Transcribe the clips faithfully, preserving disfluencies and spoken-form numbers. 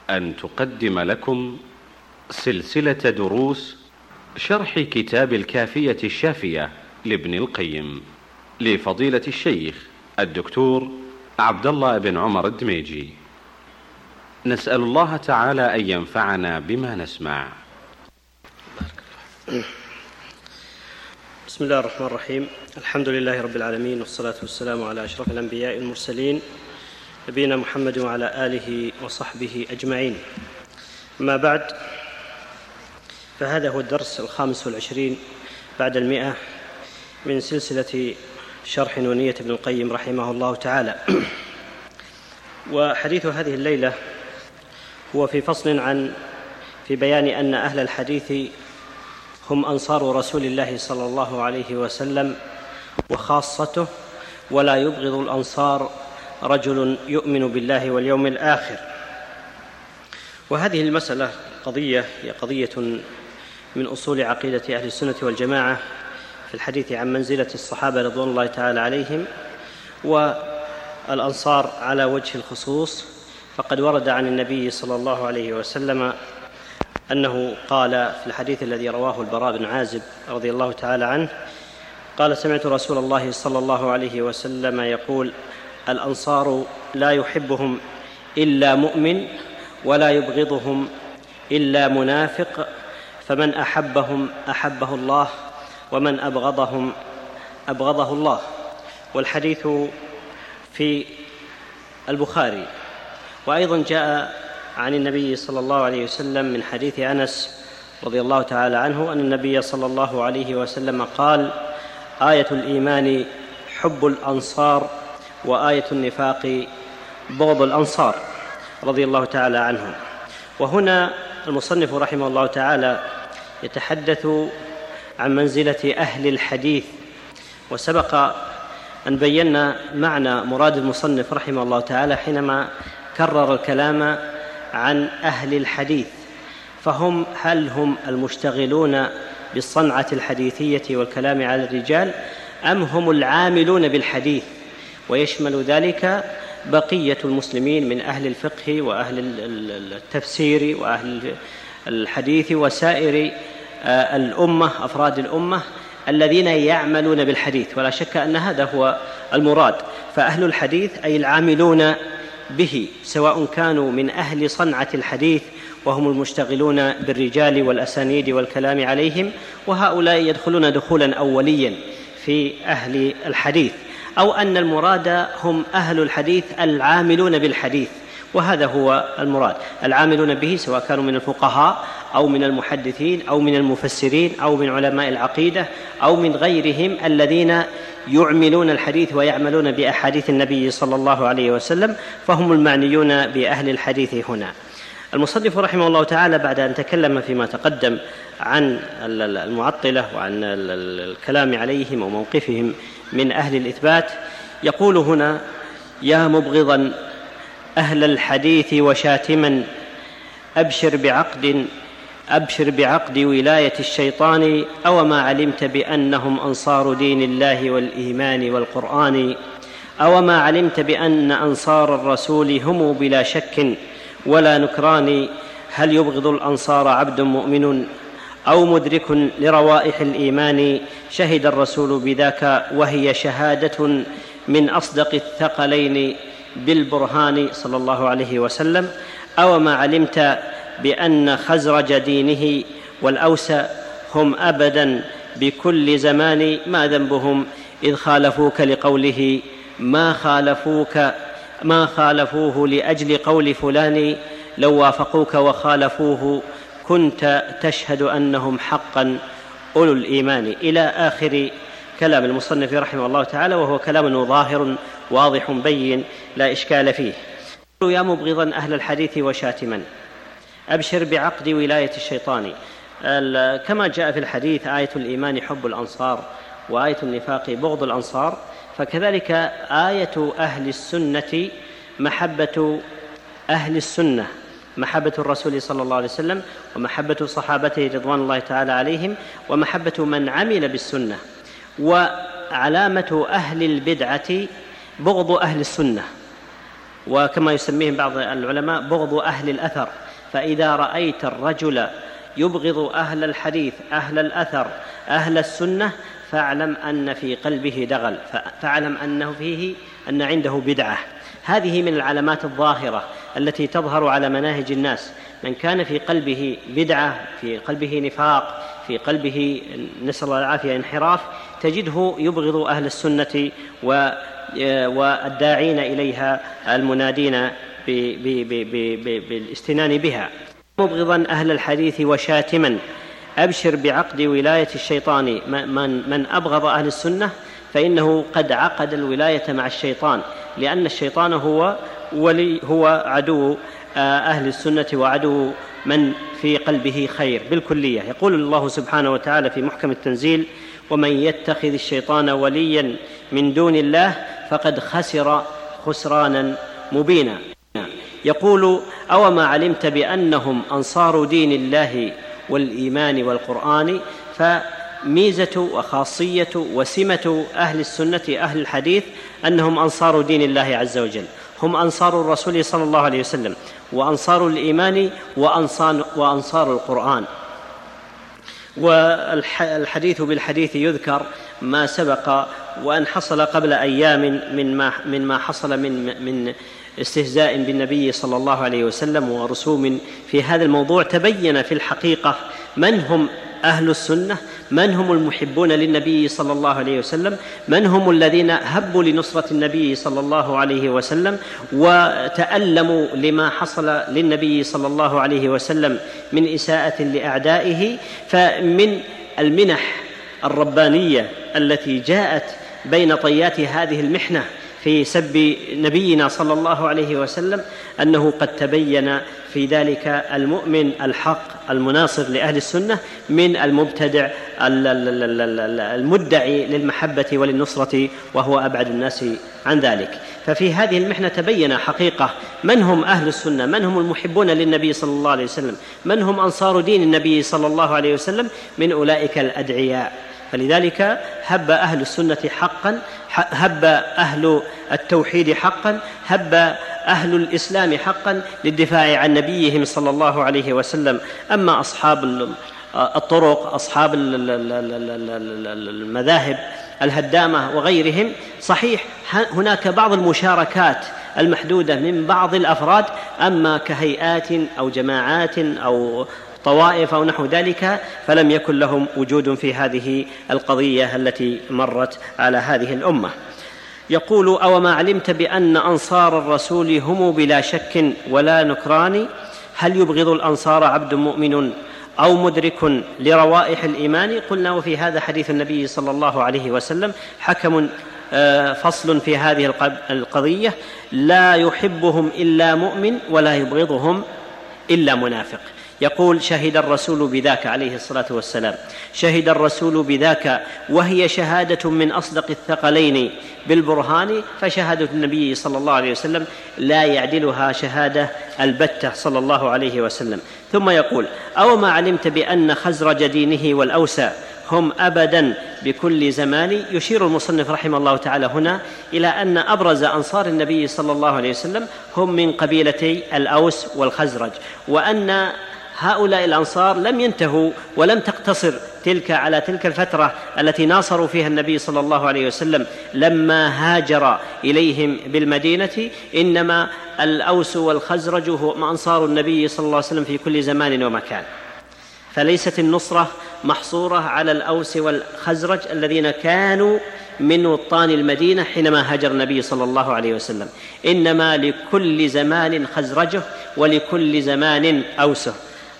أن تقدم لكم سلسلة دروس شرح كتاب الكافية الشافية لابن القيم لفضيلة الشيخ الدكتور عبد الله بن عمر الدميجي. نسأل الله تعالى أن ينفعنا بما نسمع. بسم الله الرحمن الرحيم. الحمد لله رب العالمين، والصلاة والسلام على أشرف الأنبياء المرسلين نبينا محمد وعلى آله وصحبه أجمعين. أما بعد، فهذا هو الدرس الخامس والعشرين بعد المئة من سلسلة شرح نونية ابن القيم رحمه الله تعالى. وحديث هذه الليلة هو في فصل عن في بيان أن أهل الحديث هم أنصار رسول الله صلى الله عليه وسلم وخاصته، ولا يبغض الأنصار رجل يؤمن بالله واليوم الآخر. وهذه المسألة قضية هي قضية من أصول عقيدة أهل السنة والجماعة في الحديث عن منزلة الصحابة رضوان الله تعالى عليهم والأنصار على وجه الخصوص. فقد ورد عن النبي صلى الله عليه وسلم أنه قال في الحديث الذي رواه البراء بن عازب رضي الله تعالى عنه قال: سمعت رسول الله صلى الله عليه وسلم يقول: الأنصار لا يحبهم إلا مؤمن ولا يبغضهم إلا منافق، فمن أحبهم أحبه الله ومن أبغضهم أبغضه الله. والحديث في البخاري. وأيضا جاء عن النبي صلى الله عليه وسلم من حديث أنس رضي الله تعالى عنه أن النبي صلى الله عليه وسلم قال: آية الإيمان حب الأنصار وآية النفاق بغض الأنصار، رضي الله تعالى عنهم. وهنا المصنف رحمه الله تعالى يتحدث عن منزلة أهل الحديث. وسبق أن بينا معنى مراد المصنف رحمه الله تعالى حينما كرر الكلام عن أهل الحديث، فهم هل هم المشتغلون بالصنعة الحديثية والكلام على الرجال، أم هم العاملون بالحديث؟ ويشمل ذلك بقية المسلمين من أهل الفقه وأهل التفسير وأهل الحديث وسائر الأمة، أفراد الأمة الذين يعملون بالحديث. ولا شك أن هذا هو المراد. فأهل الحديث أي العاملون به، سواء كانوا من أهل صنعة الحديث وهم المشتغلون بالرجال والأسانيد والكلام عليهم، وهؤلاء يدخلون دخولا أوليا في أهل الحديث، أو أن المراد هم أهل الحديث العاملون بالحديث، وهذا هو المراد، العاملون به، سواء كانوا من الفقهاء أو من المحدثين أو من المفسرين أو من علماء العقيدة أو من غيرهم الذين يعملون الحديث ويعملون بأحاديث النبي صلى الله عليه وسلم، فهم المعنيون بأهل الحديث هنا. المصنف رحمه الله تعالى بعد أن تكلم فيما تقدم عن المعطلة وعن الكلام عليهم وموقفهم من أهل الإثبات، يقول هنا: يا مبغضا أهل الحديث وشاتما، أبشر بعقد أبشر بعقد ولاية الشيطان، أوما علمت بأنهم أنصار دين الله والإيمان والقرآن، أوما علمت بأن أنصار الرسول هم بلا شك ولا نكران، هل يبغض الأنصار عبد مؤمن أو مدرك لروائح الإيمان، شهد الرسول بذاك وهي شهادة من أصدق الثقلين بالبرهان، صلى الله عليه وسلم، أوما علمت بأن خزرج دينه والأوس هم أبدا بكل زمان، ما ذنبهم إذ خالفوك لقوله ما خالفوك ما خالفوه لأجل قول فلان، لو وافقوك وخالفوه كنت تشهد أنهم حقا أولو الإيمان، إلى آخر كلام المصنف رحمه الله تعالى، وهو كلام ظاهر واضح بين لا إشكال فيه. يا مبغضا أهل الحديث وشاتما، أبشر بعقد ولاية الشيطان. كما جاء في الحديث آية الإيمان حب الأنصار وآية النفاق بغض الأنصار، فكذلك آية أهل السنة محبة أهل السنة، محبة الرسول صلى الله عليه وسلم ومحبة صحابته رضوان الله تعالى عليهم ومحبة من عمل بالسنة. وعلامة أهل البدعة بغض أهل السنة، وكما يسميهم بعض العلماء بغض أهل الأثر. فإذا رأيت الرجل يبغض أهل الحديث أهل الأثر أهل السنة فاعلم أن في قلبه دغل، فاعلم أنه فيه أن عنده بدعة. هذه من العلامات الظاهرة التي تظهر على مناهج الناس. من كان في قلبه بدعة، في قلبه نفاق، في قلبه نسأل الله العافية انحراف، تجده يبغض أهل السنة والداعين إليها المنادين بالاستنان بها. مبغضا أهل الحديث وشاتما أبشر بعقد ولاية الشيطان. من, من أبغض أهل السنة فإنه قد عقد الولاية مع الشيطان، لأن الشيطان هو ولي هو عدو أهل السنة وعدو من في قلبه خير بالكلية. يقول الله سبحانه وتعالى في محكم التنزيل: ومن يتخذ الشيطان وليا من دون الله فقد خسر خسرانا مبينا. يقول: أوما علمت بأنهم أنصار دين الله والإيمان والقرآن. فميزة وخاصية وسمة أهل السنة أهل الحديث أنهم أنصار دين الله عز وجل، هم أنصار الرسول صلى الله عليه وسلم وأنصار الإيمان وأنصار, وأنصار القرآن. والحديث بالحديث يذكر ما سبق وأن حصل قبل أيام من ما, من ما حصل من, من استهزاء بالنبي صلى الله عليه وسلم ورسوم في هذا الموضوع. تبين في الحقيقة من هم أهل السنة، من هم المحبون للنبي صلى الله عليه وسلم، من هم الذين هبوا لنصرة النبي صلى الله عليه وسلم وتألموا لما حصل للنبي صلى الله عليه وسلم من إساءة لأعدائه. فمن المنح الربانية التي جاءت بين طيات هذه المحنة في سب نبينا صلى الله عليه وسلم أنه قد تبين في ذلك المؤمن الحق المناصر لأهل السنة من المبتدع المدعي للمحبة وللنصرة وهو أبعد الناس عن ذلك. ففي هذه المحنة تبين حقيقة من هم أهل السنة، من هم المحبون للنبي صلى الله عليه وسلم، من هم أنصار دين النبي صلى الله عليه وسلم من أولئك الأدعياء. فلذلك هب أهل السنة حقا، هب أهل التوحيد حقا، هب أهل الإسلام حقا للدفاع عن نبيهم صلى الله عليه وسلم. أما أصحاب الطرق، أصحاب المذاهب الهدامة وغيرهم، صحيح هناك بعض المشاركات المحدودة من بعض الأفراد، أما كهيئات أو جماعات أو طوائف أو نحو ذلك فلم يكن لهم وجود في هذه القضية التي مرت على هذه الأمة. يقول: أوما علمت بأن أنصار الرسول هم بلا شك ولا نكران. هل يبغض الأنصار عبد مؤمن أو مدرك لروائح الإيمان؟ قلنا وفي هذا حديث النبي صلى الله عليه وسلم حكم فصل في هذه القضية: لا يحبهم إلا مؤمن ولا يبغضهم إلا منافق. يقول: شهد الرسول بذاك عليه الصلاة والسلام، شهد الرسول بذاك وهي شهادة من أصدق الثقلين بالبرهان، فشهادة النبي صلى الله عليه وسلم لا يعدلها شهادة البتة صلى الله عليه وسلم. ثم يقول: أوما علمت بأن خزرج دينه والأوس هم أبدا بكل زمان. يشير المصنف رحمه الله تعالى هنا إلى أن أبرز أنصار النبي صلى الله عليه وسلم هم من قبيلتي الأوس والخزرج، وأن هؤلاء الأنصار لم ينتهوا ولم تقتصر تلك على تلك الفترة التي ناصروا فيها النبي صلى الله عليه وسلم لما هاجر إليهم بالمدينة، إنما الأوس والخزرج هم أنصار النبي صلى الله عليه وسلم في كل زمان ومكان. فليست النصرة محصورة على الأوس والخزرج الذين كانوا من وطان المدينة حينما هاجر النبي صلى الله عليه وسلم، إنما لكل زمان خزرجه ولكل زمان أوسه.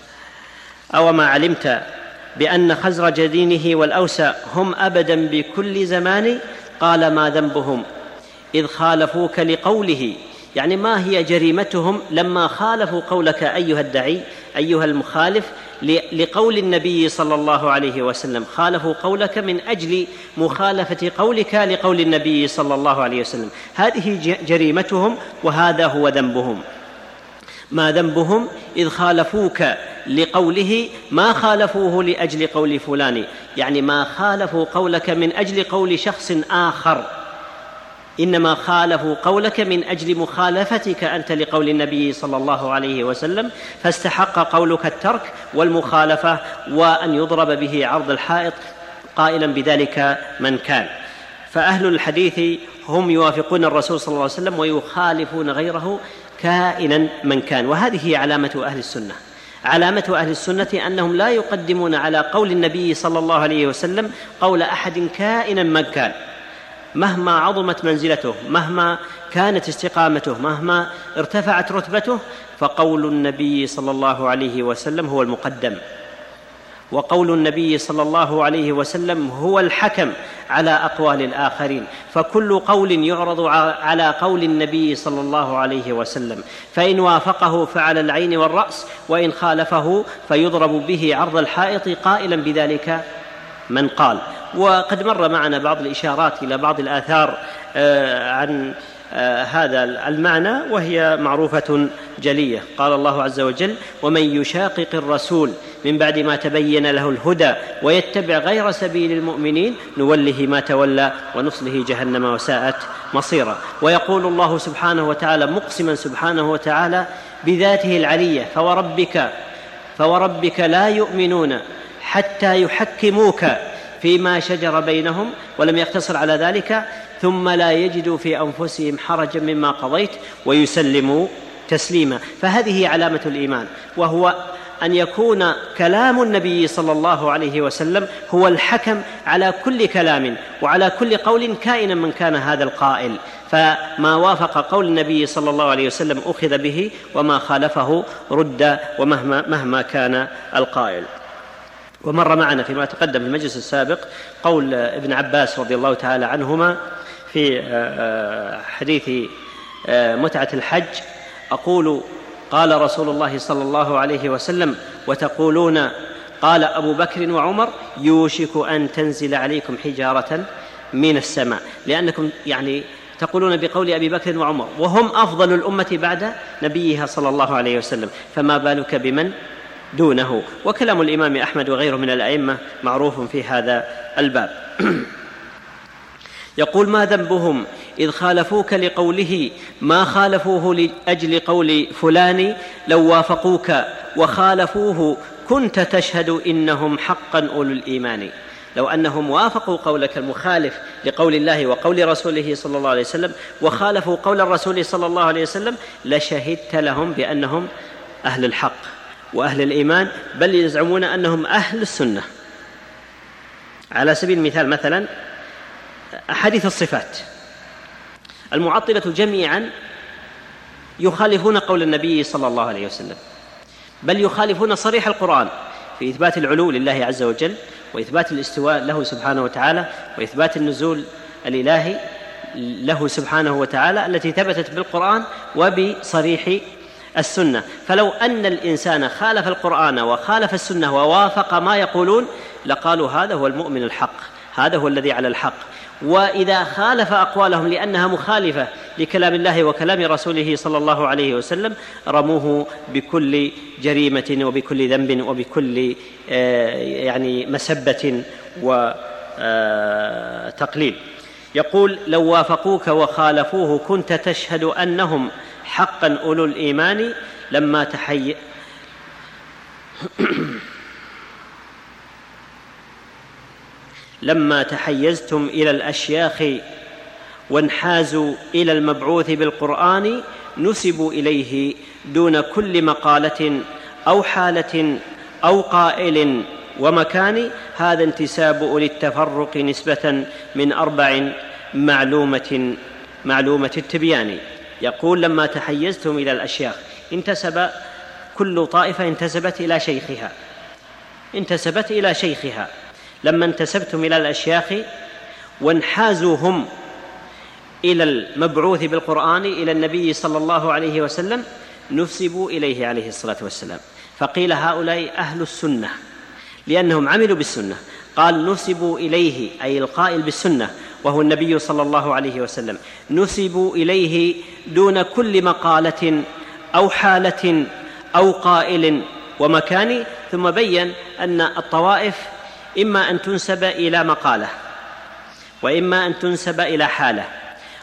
أوما علمت بأن خزرج دينه والأوس هم أبدا بكل زمان. قال: ما ذنبهم إذ خالفوك لقوله. يعني ما هي جريمتهم لما خالفوا قولك أيها الداعي أيها المخالف لقول النبي صلى الله عليه وسلم، خالفوا قولك من أجل مخالفة قولك لقول النبي صلى الله عليه وسلم. هذه جريمتهم وهذا هو ذنبهم. ما ذنبهم إذ خالفوك لقوله، ما خالفوه لأجل قول فلان، يعني ما خالفوا قولك من أجل قول شخص آخر إنما خالفوا قولك من أجل مخالفتك أنت لقول النبي صلى الله عليه وسلم، فاستحق قولك الترك والمخالفة وأن يضرب به عرض الحائط قائلا بذلك من كان. فأهل الحديث هم يوافقون الرسول صلى الله عليه وسلم ويخالفون غيره كائنا من كان، وهذه هي علامة أهل السنة. علامة أهل السنة أنهم لا يقدمون على قول النبي صلى الله عليه وسلم قول أحد كائنا من كان، مهما عظمت منزلته، مهما كانت استقامته، مهما ارتفعت رتبته، فقول النبي صلى الله عليه وسلم هو المقدم، وقول النبي صلى الله عليه وسلم هو الحكم على أقوال الآخرين. فكل قول يعرض على قول النبي صلى الله عليه وسلم، فإن وافقه فعلى العين والرأس، وإن خالفه فيضرب به عرض الحائط قائلا بذلك من قال. وقد مر معنا بعض الإشارات إلى بعض الآثار عن هذا المعنى وهي معروفة جلية. قال الله عز وجل: ومن يشاقق الرسول من بعد ما تبين له الهدى ويتبع غير سبيل المؤمنين نوله ما تولى ونصله جهنم وساءت مصيرا. ويقول الله سبحانه وتعالى مقسما سبحانه وتعالى بذاته العلية: فوربك فوربك لا يؤمنون حتى يحكموك فيما شجر بينهم، ولم يقتصر على ذلك، ثم لا يجدوا في أنفسهم حرجا مما قضيت ويسلموا تسليما. فهذه علامة الإيمان، وهو أن يكون كلام النبي صلى الله عليه وسلم هو الحكم على كل كلام وعلى كل قول كائنا من كان هذا القائل، فما وافق قول النبي صلى الله عليه وسلم أخذ به، وما خالفه رد ومهما مهما كان القائل. ومر معنا فيما تقدم في المجلس السابق قول ابن عباس رضي الله تعالى عنهما في حديث متعة الحج: أقول قال رسول الله صلى الله عليه وسلم وتقولون قال أبو بكر وعمر يوشك أن تنزل عليكم حجارة من السماء، لأنكم يعني تقولون بقول أبي بكر وعمر وهم أفضل الأمة بعد نبيها صلى الله عليه وسلم، فما بالك بمن دونه. وكلام الإمام أحمد وغيره من الأئمة معروف في هذا الباب. يقول: ما ذنبهم إذ خالفوك لقوله ما خالفوه لأجل قول فلان، لو وافقوك وخالفوه كنت تشهد إنهم حقا أولو الإيمان. لو أنهم وافقوا قولك المخالف لقول الله وقول رسوله صلى الله عليه وسلم وخالفوا قول الرسول صلى الله عليه وسلم لشهدت لهم بأنهم أهل الحق وأهل الإيمان، بل يزعمون أنهم أهل السنة. على سبيل المثال مثلا أحاديث الصفات، المعطلة جميعا يخالفون قول النبي صلى الله عليه وسلم، بل يخالفون صريح القرآن في إثبات العلو لله عز وجل، وإثبات الاستواء له سبحانه وتعالى، وإثبات النزول الإلهي له سبحانه وتعالى التي ثبتت بالقرآن وبصريح السنة. فلو أن الإنسان خالف القرآن وخالف السنة ووافق ما يقولون لقالوا هذا هو المؤمن الحق، هذا هو الذي على الحق. وإذا خالف أقوالهم لأنها مخالفة لكلام الله وكلام رسوله صلى الله عليه وسلم رموه بكل جريمة وبكل ذنب وبكل يعني مسبة وتقليل. يقول: لو وافقوك وخالفوه كنت تشهد أنهم حقا أولو الإيمان لما تحي لما تحيزتم إلى الأشياخ وانحازوا إلى المبعوث بالقرآن نسبوا إليه دون كل مقالة أو حالة أو قائل ومكان. هذا انتساب أولي التفرق نسبة من أربع معلومة معلومة التبيان. يقول: لما تحيزتم إلى الأشياخ، انتسب كل طائفة انتسبت إلى شيخها انتسبت إلى شيخها لما انتسبتم إلى الأشياخ وانحازوا هم إلى المبعوث بالقرآن إلى النبي صلى الله عليه وسلم نسبوا إليه عليه الصلاة والسلام. فقيل هؤلاء أهل السنة لأنهم عملوا بالسنة. قال: نسبوا إليه أي القائل بالسنة وهو النبي صلى الله عليه وسلم، نسبوا إليه دون كل مقالة أو حالة أو قائل ومكان. ثم بين أن الطوائف إما أن تنسب إلى مقالة وإما أن تنسب إلى حالة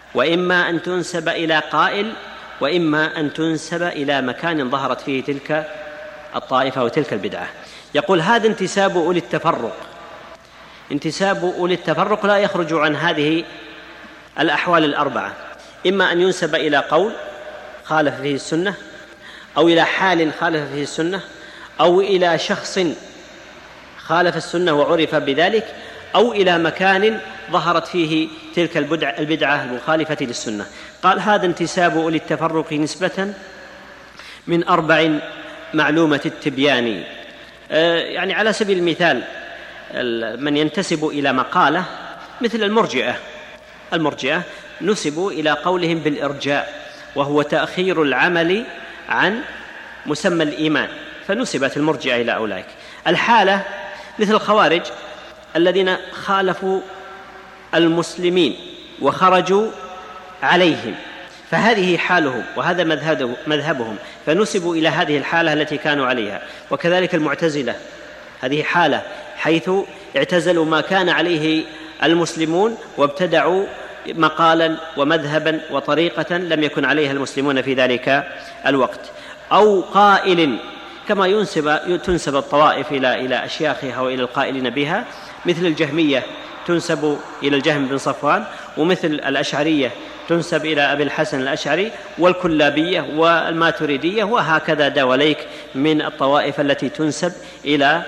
وإما أن تنسب إلى قائل، وإما أن تنسب إلى مكان ظهرت فيه تلك الطائفة وتلك البدعة. يقول هذا انتساب أولي التفرق. انتساب أولي التفرق لا يخرج عن هذه الأحوال الأربعة: إما أن ينسب إلى قول خالف فيه السنة، أو إلى حال خالف فيه السنة، أو إلى شخص خالف السنة وعرف بذلك، أو إلى مكان ظهرت فيه تلك البدعة المخالفة للسنة. قال هذا انتساب أولي التفرق نسبة من أربع معلومة التبيان. يعني على سبيل المثال من ينتسب إلى مقالة مثل المرجئة المرجئة نسبوا إلى قولهم بالإرجاء، وهو تأخير العمل عن مسمى الإيمان، فنسبت المرجئة إلى أولئك. الحالة مثل الخوارج الذين خالفوا المسلمين وخرجوا عليهم، فهذه حالهم وهذا مذهبهم، فنسبوا إلى هذه الحالة التي كانوا عليها. وكذلك المعتزلة، هذه حالة حيث اعتزلوا ما كان عليه المسلمون وابتدعوا مقالا ومذهبا وطريقة لم يكن عليها المسلمون في ذلك الوقت. أو قائل، كما ينسب تنسب الطوائف إلى إلى أشياخها وإلى القائلين بها، مثل الجهمية تنسب إلى الجهم بن صفوان، ومثل الأشعرية تنسب إلى أبي الحسن الأشعري، والكلابية والماتريدية، وهكذا دواليك من الطوائف التي تنسب إلى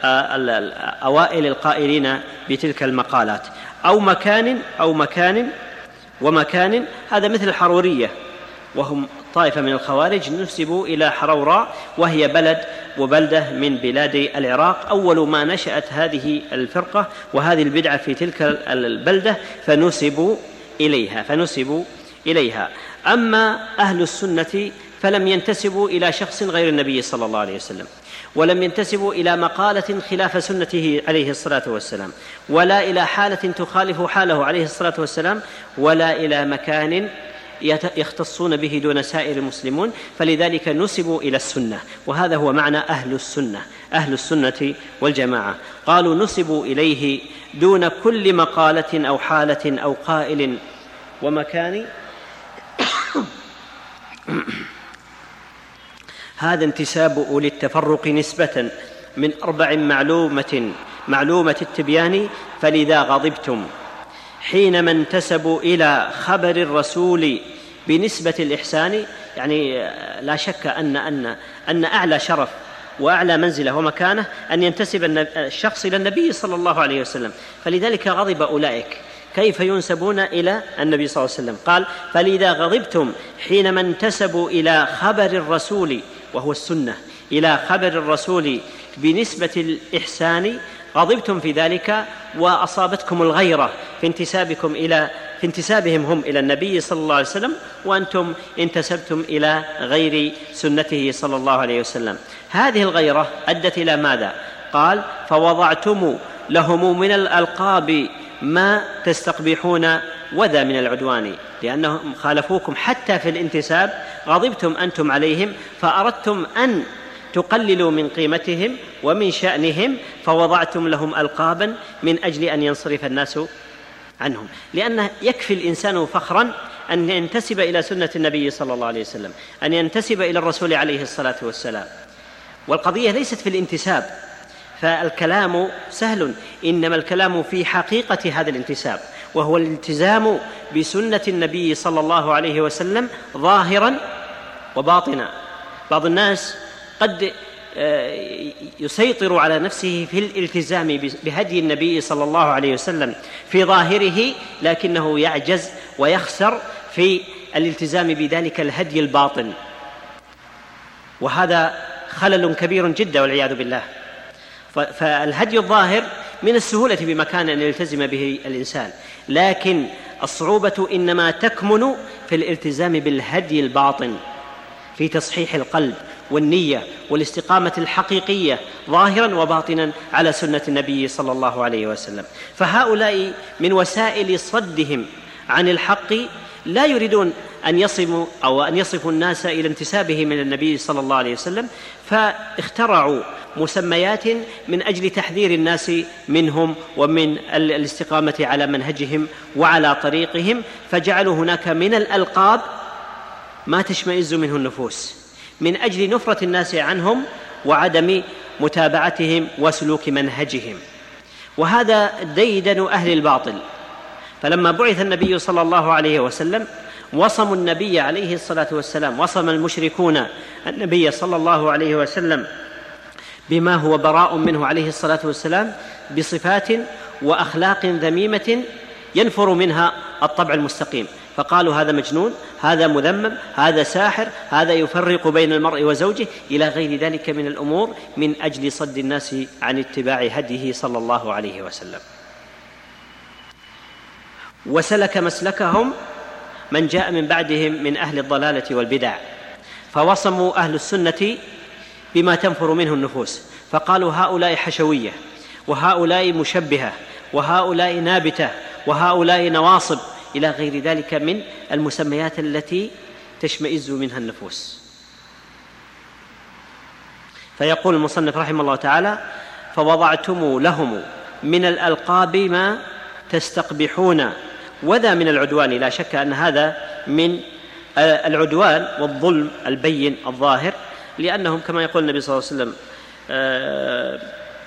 أوائل القائلين بتلك المقالات. أو مكان أو مكان ومكان، هذا مثل الحرورية وهم طائفة من الخوارج نسبوا إلى حروراء، وهي بلد وبلدة من بلاد العراق، أول ما نشأت هذه الفرقة وهذه البدعة في تلك البلدة، فنسبوا إليها فنسبوا إليها. أما أهل السنة فلم ينتسبوا إلى شخص غير النبي صلى الله عليه وسلم، ولم ينتسبوا إلى مقالة خلاف سنته عليه الصلاة والسلام، ولا إلى حالة تخالف حاله عليه الصلاة والسلام، ولا إلى مكان يختصون به دون سائر المسلمون، فلذلك نسبوا إلى السنة. وهذا هو معنى أهل السنة، أهل السنة والجماعة. قالوا نسبوا إليه دون كل مقالة أو حالة أو قائل ومكان. هذا انتساب أولي التفرق نسبة من أربع معلومة معلومة التبيان. فلذا غضبتم حينما انتسبوا إلى خبر الرسول بنسبة الإحسان. يعني لا شك أن أن أن أعلى شرف وأعلى منزلة ومكانة أن ينتسب الشخص إلى النبي صلى الله عليه وسلم، فلذلك غضب أولئك. كيف ينسبون إلى النبي صلى الله عليه وسلم؟ قال فلذا غضبتم حينما انتسبوا إلى خبر الرسول وهو السنة، إلى خبر الرسول بنسبة الإحسان، غضبتم في ذلك وأصابتكم الغيرة في انتسابكم إلى في انتسابهم هم إلى النبي صلى الله عليه وسلم، وأنتم انتسبتم إلى غير سنته صلى الله عليه وسلم. هذه الغيرة أدت إلى ماذا؟ قال فوضعتم لهم من الألقاب ما تستقبحون وذا من العدوان، لأنهم خالفوكم حتى في الانتساب، غضبتم أنتم عليهم فأردتم أن تقللوا من قيمتهم ومن شأنهم، فوضعتم لهم ألقابا من أجل أن ينصرف الناس عنهم. لأن يكفي الإنسان فخرا أن ينتسب إلى سنة النبي صلى الله عليه وسلم، أن ينتسب إلى الرسول عليه الصلاة والسلام. والقضية ليست في الانتساب، فالكلام سهل، إنما الكلام في حقيقة هذا الانتساب، وهو الالتزام بسنة النبي صلى الله عليه وسلم ظاهرا وباطنا. بعض الناس قد يسيطر على نفسه في الالتزام بهدي النبي صلى الله عليه وسلم في ظاهره، لكنه يعجز ويخسر في الالتزام بذلك الهدي الباطن، وهذا خلل كبير جدا والعياذ بالله. فالهدي الظاهر من السهولة بمكان أن يلتزم به الإنسان، لكن الصعوبة إنما تكمن في الالتزام بالهدي الباطن، في تصحيح القلب والنية والاستقامة الحقيقية ظاهرا وباطنا على سنة النبي صلى الله عليه وسلم. فهؤلاء من وسائل صدهم عن الحق لا يريدون أن يصفوا أو أن يصفوا الناس إلى انتسابه من النبي صلى الله عليه وسلم، فاخترعوا مسميات من أجل تحذير الناس منهم ومن الاستقامة على منهجهم وعلى طريقهم، فجعلوا هناك من الألقاب ما تشمئز منه النفوس من أجل نفرة الناس عنهم وعدم متابعتهم وسلوك منهجهم. وهذا ديدن أهل الباطل. فلما بعث النبي صلى الله عليه وسلم وصموا النبي عليه الصلاة والسلام، وصم المشركون النبي صلى الله عليه وسلم بما هو براء منه عليه الصلاة والسلام بصفات وأخلاق ذميمة ينفر منها الطبع المستقيم، فقالوا هذا مجنون، هذا مذمم، هذا ساحر، هذا يفرق بين المرء وزوجه، إلى غير ذلك من الأمور من أجل صد الناس عن اتباع هديه صلى الله عليه وسلم. وسلك مسلكهم من جاء من بعدهم من أهل الضلالة والبدع، فوصموا أهل السنة بما تنفر منه النفوس، فقالوا هؤلاء حشوية، وهؤلاء مشبهة، وهؤلاء نابتة، وهؤلاء نواصب، إلى غير ذلك من المسميات التي تشمئز منها النفوس. فيقول المصنف رحمه الله تعالى: فوضعتم لهم من الألقاب ما تستقبحون، وذا من العدوان. لا شك أن هذا من العدوان والظلم البين الظاهر، لأنهم كما يقول النبي صلى الله عليه وسلم آه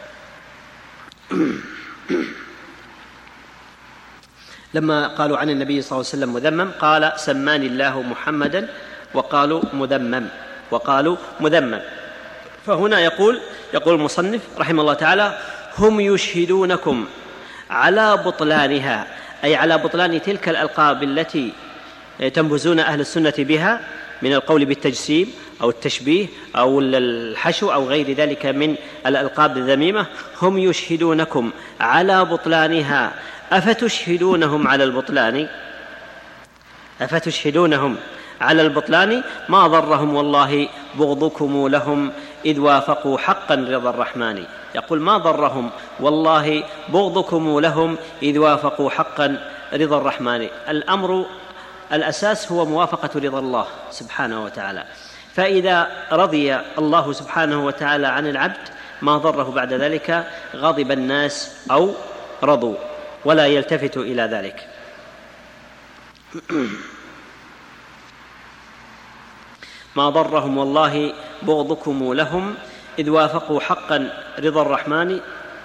لما قالوا عن النبي صلى الله عليه وسلم مذمم قال: سماني الله محمدا وقالوا مذمم وقالوا مذمم. فهنا يقول يقول المصنف رحمه الله تعالى: هم يشهدونكم على بطلانها، أي على بطلان تلك الألقاب التي تنبذون أهل السنة بها من القول بالتجسيم أو التشبيه أو الحشو أو غير ذلك من الألقاب الذميمة. هم يشهدونكم على بطلانها أفتشهدونهم على البطلان أفتشهدونهم على البطلان ما ضرهم والله بغضكم لهم إذ وافقوا حقا رضا الرحمن. يقول ما ضرهم والله بغضكم لهم إذ وافقوا حقا رضا الرحمن. الأمر الأساس هو موافقة رضا الله سبحانه وتعالى، فإذا رضي الله سبحانه وتعالى عن العبد ما ضره بعد ذلك غضب الناس أو رضوا، ولا يلتفت إلى ذلك. ما ضرهم والله بغضكم لهم إذ وافقوا حقا رضا الرحمن.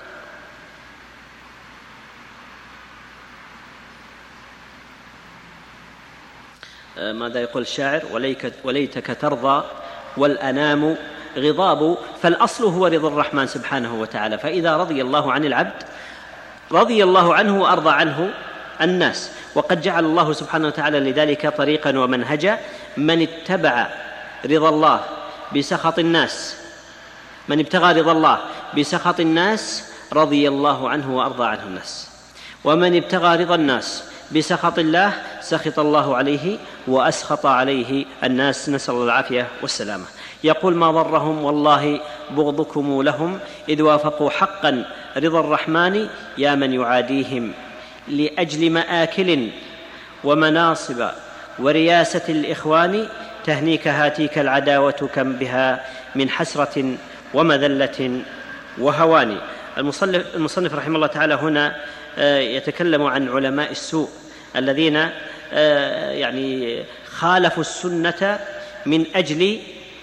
ماذا يقول الشاعر؟ وليتك ترضى والأنام غضاب. فالأصل هو رضا الرحمن سبحانه وتعالى، فإذا رضي الله عن العبد رضي الله عنه وأرضى عنه الناس. وقد جعل الله سبحانه وتعالى لذلك طريقا ومنهجا: من اتبع رضا الله بسخط الناس من ابتغى رضا الله بسخط الناس رضي الله عنه وأرضى عنه الناس، ومن ابتغى رضا الناس بسخط الله سخط الله عليه وأسخط عليه الناس، نسأل الله العافية والسلامة. يقول ما ضرهم والله بغضكم لهم إذ وافقوا حقا رضا الرحمن يا من يعاديهم لأجل مآكل ومناصب ورياسة الإخوان تهنيك هاتيك العداوة كم بها من حسرة ومذلة وهوان. المصنف, المصنف رحمه الله تعالى هنا يتكلم عن علماء السوء الذين يعني خالفوا السنة من أجل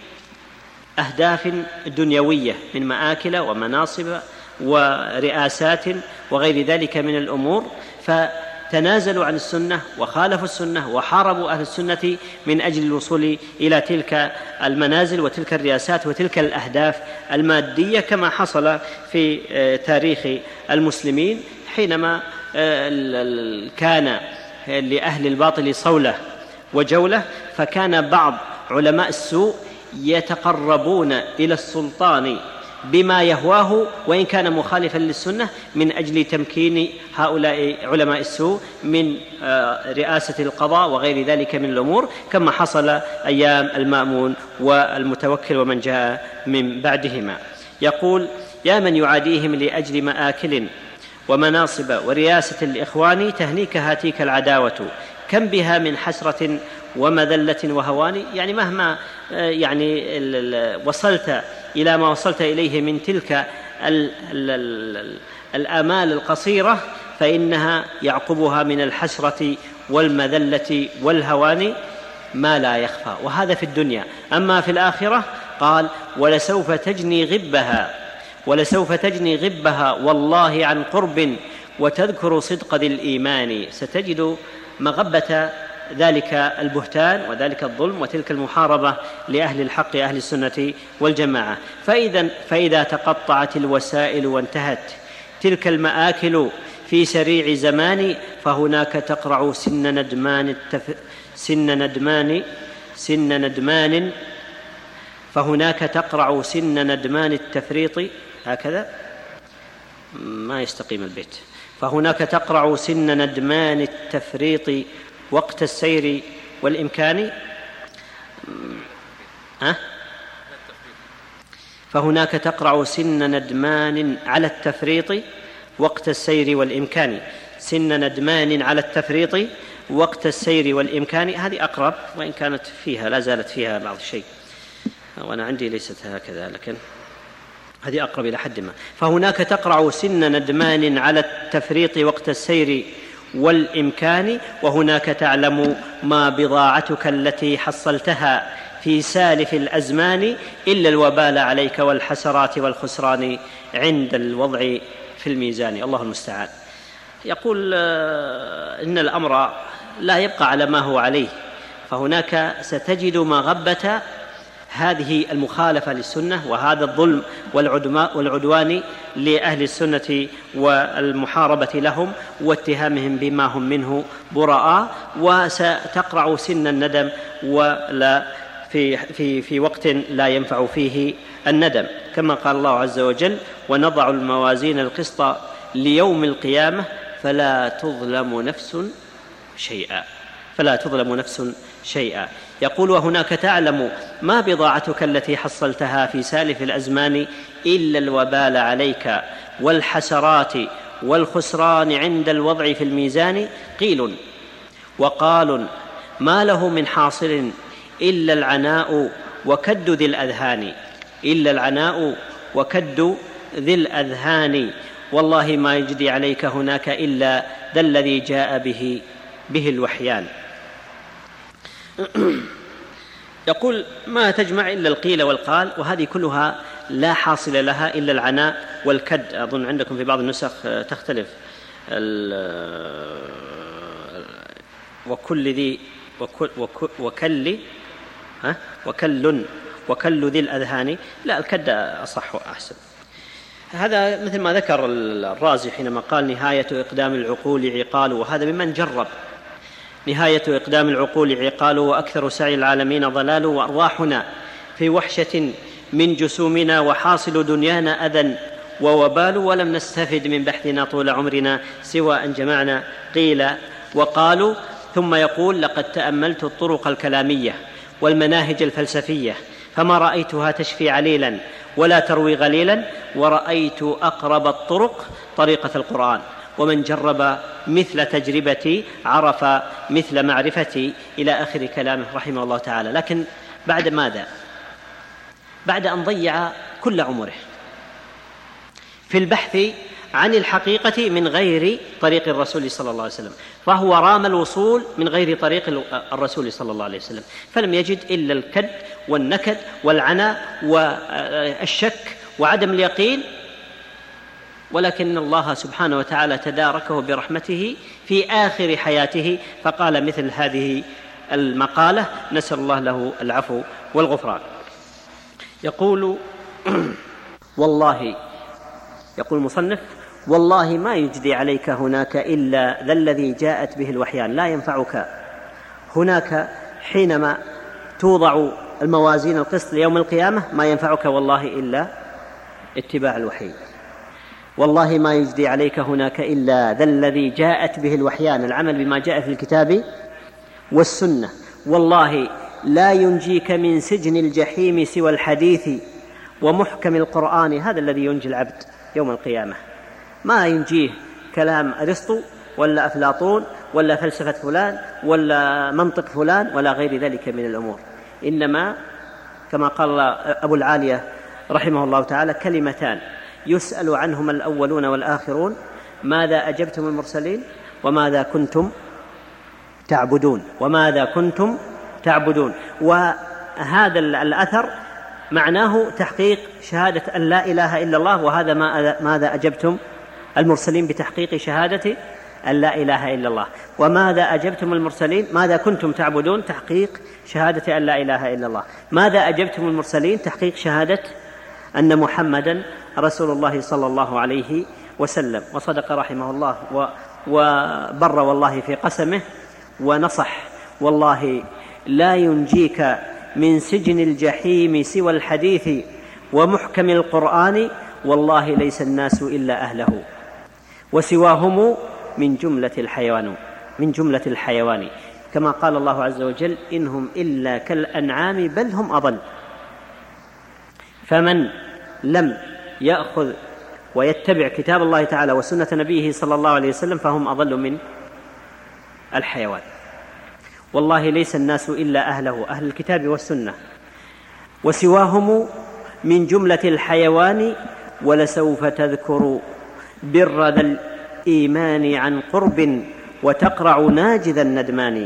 أهداف دنيوية من مآكل ومناصب ورئاسات وغير ذلك من الأمور، فتنازلوا عن السنة وخالفوا السنة وحاربوا أهل السنة من أجل الوصول إلى تلك المنازل وتلك الرئاسات وتلك الأهداف المادية، كما حصل في تاريخ المسلمين حينما كان لأهل الباطل صولة وجولة، فكان بعض علماء السوء يتقربون إلى السلطان بما يهواه وإن كان مخالفا للسنة من أجل تمكين هؤلاء علماء السوء من رئاسة القضاء وغير ذلك من الأمور، كما حصل أيام المأمون والمتوكل ومن جاء من بعدهما. يقول يا من يعاديهم لأجل مآكل ومناصب ورياسة الإخوان تهنيك هاتيك العداوة كم بها من حسرة ومذلة وهوان. يعني مهما يعني وصلت إلى ما وصلت إليه من تلك الآمال القصيرة فإنها يعقبها من الحسرة والمذلة والهوان ما لا يخفى، وهذا في الدنيا. أما في الآخرة قال ولسوف تجني غبها ولسوف تجني غبها والله عن قرب وتذكر صدق ذي الإيمان. ستجد مغبة ذلك البهتان وذلك الظلم وتلك المحاربة لأهل الحق أهل السنة والجماعة. فإذا, فإذا تقطعت الوسائل وانتهت تلك المآكل في سريع زمان فهناك تقرع سن ندمان التف... سن ندمان سن ندمان فهناك تقرع سن ندمان التفريط. هكذا ما يستقيم البيت. فهناك تقرع سن ندمان التفريط وقت السير والإمكان. ها؟ فهناك تقرع سن ندمان على التفريط وقت السير والإمكان. سن ندمان على التفريط وقت السير والإمكان، هذه أقرب وإن كانت فيها لا زالت فيها بعض الشيء، وأنا عندي ليست هكذا لكن هذه أقرب إلى حد ما. فهناك تقرع سن ندمان على التفريط وقت السير والإمكان وهناك تعلم ما بضاعتك التي حصلتها في سالف الأزمان إلا الوبال عليك والحسرات والخسران عند الوضع في الميزان. الله المستعان. يقول إن الأمر لا يبقى على ما هو عليه، فهناك ستجد مغبة هذه المخالفة للسنة وهذا الظلم والعدوان لأهل السنة والمحاربة لهم واتهامهم بما هم منه براء، وستقرع سن الندم ولا في, في, في وقت لا ينفع فيه الندم، كما قال الله عز وجل ونضع الموازين القسط ليوم القيامة فلا تظلم نفس شيئا فلا تظلم نفس شيئا. يقول وهناك تعلم ما بضاعتك التي حصلتها في سالف الأزمان إلا الوبال عليك والحسرات والخسران عند الوضع في الميزان. قيل وقال ما له من حاصل إلا العناء وكد ذي الأذهان إلا العناء وكد ذي الأذهان والله ما يجدي عليك هناك إلا ذا الذي جاء به به الوحيان. يقول ما تجمع إلا القيل والقال، وهذه كلها لا حاصل لها إلا العناء والكد. أظن عندكم في بعض النسخ تختلف وكل ذي وكل, وكل ها وكل وكل ذي الأذهان. لا، الكد أصح وأحسن. هذا مثل ما ذكر الرازي حينما قال نهاية إقدام العقول عقال، وهذا ممن جرب. نهاية إقدام العقول عقال وأكثر سعي العالمين ضلال وأرواحنا في وحشة من جسومنا وحاصل دنيانا أذى ووبال ولم نستفد من بحثنا طول عمرنا سوى أن جمعنا قيل وقالوا. ثم يقول لقد تأملت الطرق الكلامية والمناهج الفلسفية فما رأيتها تشفي عليلا ولا تروي غليلا ورأيت أقرب الطرق طريقة القرآن ومن جرب مثل تجربتي عرف مثل معرفتي إلى آخر كلامه رحمه الله تعالى. لكن بعد ماذا؟ بعد أن ضيع كل عمره في البحث عن الحقيقة من غير طريق الرسول صلى الله عليه وسلم، فهو رام الوصول من غير طريق الرسول صلى الله عليه وسلم فلم يجد إلا الكد والنكد والعناء والشك وعدم اليقين، ولكن الله سبحانه وتعالى تداركه برحمته في آخر حياته فقال مثل هذه المقالة نسأل الله له العفو والغفران. يقول والله يقول المصنف والله ما يجدي عليك هناك إلا ذا الذي جاءت به الوحيان. لا ينفعك هناك حينما توضع الموازين القسط ليوم القيامة، ما ينفعك والله إلا اتباع الوحي. والله ما يجدي عليك هناك إلا ذا الذي جاءت به الوحيان، العمل بما جاء في الكتاب والسنة. والله لا ينجيك من سجن الجحيم سوى الحديث ومحكم القرآن، هذا الذي ينجي العبد يوم القيامة. ما ينجيه كلام أرسطو ولا أفلاطون ولا فلسفة فلان ولا منطق فلان ولا غير ذلك من الأمور، إنما كما قال أبو العالية رحمه الله تعالى: كلمتان يسأل عنهما الأولون والآخرون: ماذا أجبتم المرسلين وماذا كنتم تعبدون وماذا كنتم تعبدون. وهذا الأثر معناه تحقيق شهادة أن لا إله إلا الله، وهذا ماذا أجبتم المرسلين بتحقيق شهادة أن لا إله إلا الله. وماذا أجبتم المرسلين ماذا كنتم تعبدون، تحقيق شهادة أن لا إله إلا الله. ماذا أجبتم المرسلين، تحقيق شهادة أن محمدا رسول الله صلى الله عليه وسلم. وصدق رحمه الله وبر والله في قسمه ونصح: والله لا ينجيك من سجن الجحيم سوى الحديث ومحكم القرآن، والله ليس الناس إلا أهله وسواهم من جملة الحيوان من جملة الحيوان كما قال الله عز وجل: إنهم إلا كالأنعام بل هم أضل. فمن لم يأخذ ويتبع كتاب الله تعالى وسنة نبيه صلى الله عليه وسلم فهم أضل من الحيوان. والله ليس الناس إلا أهله، أهل الكتاب والسنة، وسواهم من جملة الحيوان، ولسوف تذكر بر ذا الإيمان عن قرب وتقرع ناجذ الندمان.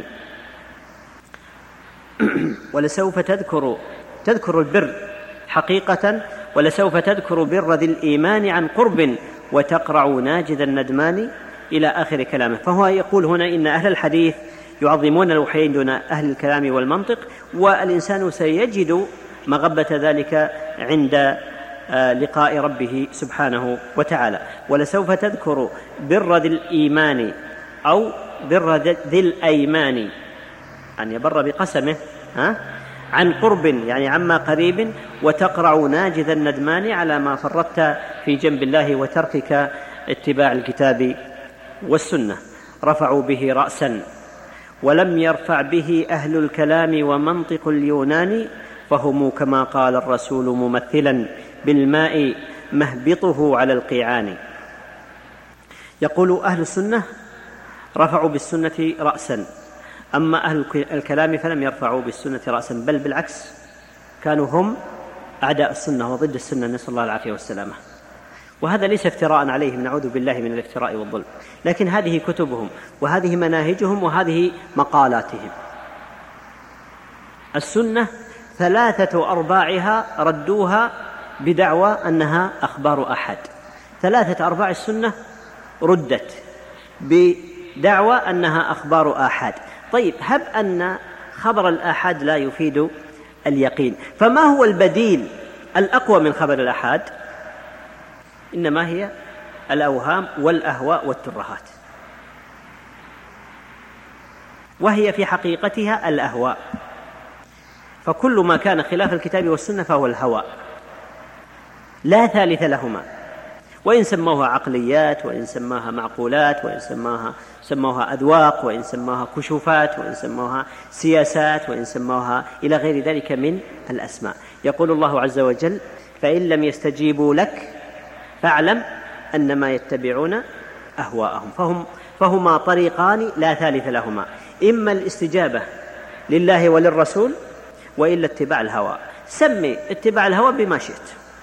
ولسوف تذكر تذكر البر حقيقة، ولسوف تذكر بر ذي الإيمان عن قرب وتقرع ناجذ الندمان إلى آخر كلامه. فهو يقول هنا إن أهل الحديث يعظمون الوحيين دون أهل الكلام والمنطق، والإنسان سيجد مغبة ذلك عند لقاء ربه سبحانه وتعالى. ولسوف تذكر بر ذي الإيمان أو بر ذي الأيمان، أن يبر بقسمه ها عن قرب يعني عما قريب، وتقرع ناجذ الندمان على ما فرطت في جنب الله وتركك اتباع الكتاب والسنة. رفعوا به رأسا ولم يرفع به أهل الكلام ومنطق اليونان، فهم كما قال الرسول ممثلا بالماء مهبطه على القيعان. يقول أهل السنة رفعوا بالسنة رأسا، أما أهل الكلام فلم يرفعوا بالسنة رأسا، بل بالعكس كانوا هم أعداء السنة وضد السنة، نسأل الله العافية والسلامة. وهذا ليس افتراء عليهم، نعوذ بالله من الافتراء والظلم، لكن هذه كتبهم وهذه مناهجهم وهذه مقالاتهم. السنة ثلاثة أرباعها ردوها بدعوى أنها أخبار أحد، ثلاثة أرباع السنة ردت بدعوى أنها أخبار أحد. طيب، هب أن خبر الآحاد لا يفيد اليقين، فما هو البديل الأقوى من خبر الآحاد؟ إنما هي الأوهام والأهواء والترهات، وهي في حقيقتها الأهواء. فكل ما كان خلاف الكتاب والسنة فهو الهوى، لا ثالث لهما، وإن سموها عقليات وإن سماها معقولات وإن سماها سموها أذواق وإن سماها كشوفات وإن سموها سياسات وإن سموها إلى غير ذلك من الأسماء. يقول الله عز وجل: فإن لم يستجيبوا لك فاعلم أنما يتبعون أهواءهم. فهم فهما طريقان لا ثالث لهما، إما الاستجابة لله وللرسول وإلا اتباع الهوى. سمي اتباع الهوى بما شئت،